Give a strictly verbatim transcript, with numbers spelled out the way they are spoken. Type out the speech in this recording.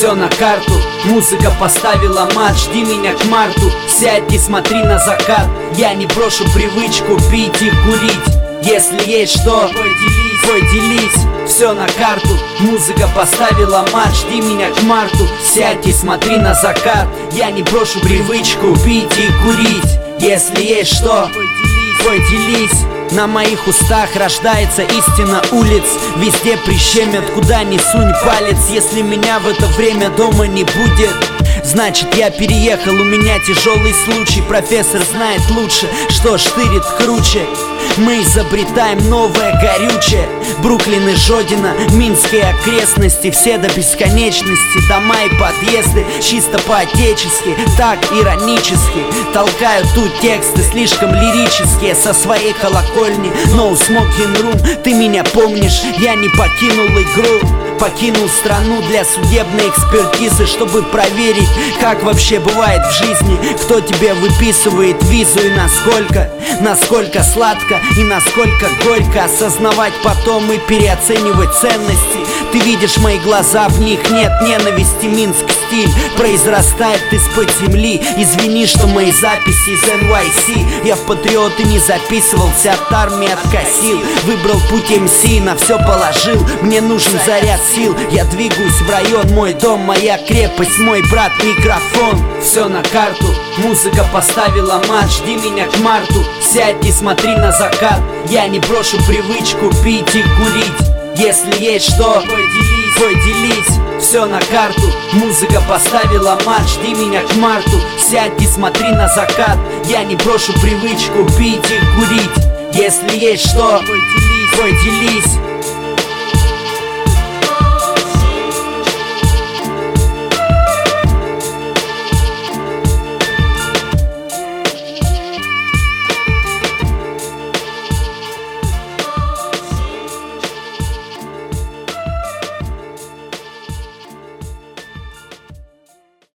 все на карту. Музыка поставила мат, жди меня к марту. Сядь и смотри на закат. Я не брошу привычку пить и курить. Если есть что, поделись, поделись. Все на карту. Музыка поставила мат, жди меня к марту. Сядь и смотри на закат. Я не брошу привычку пить и курить. Если есть что, поделись, поделись. На моих устах рождается истина улиц. Везде прищемят, куда ни сунь палец. Если меня в это время дома не будет, значит я переехал, у меня тяжелый случай. Профессор знает лучше, что штырит круче. Мы изобретаем новое горючее. Бруклин и Жодино, Минские окрестности, все до бесконечности. Дома и подъезды, чисто по-отечески, так иронически. Толкают тут тексты слишком лирические со своей колокольни. No smoking room, ты меня помнишь, я не покинул игру. Покинул страну для судебной экспертизы, чтобы проверить, как вообще бывает в жизни. Кто тебе выписывает визу и насколько, насколько сладко и насколько горько. Осознавать потом и переоценивать ценности. Ты видишь мои глаза, в них нет ненависти. Минск стиль произрастает из-под земли. Извини, что мои записи из эн вай си. Я в патриоты не записывался, от армии откосил. Выбрал путь эм си, на все положил. Мне нужен заряд сил. Я двигаюсь в район, мой дом, моя крепость, мой брат микрофон. Все на карту. Музыка поставила мат, жди меня к марту. Сядь и смотри на закат. Я не брошу привычку пить и курить. Если есть что, поделись, поделись. Все на карту. Музыка поставила мат, жди меня к марту. Сядь и смотри на закат. Я не брошу привычку пить и курить. Если есть что, поделись, поделись.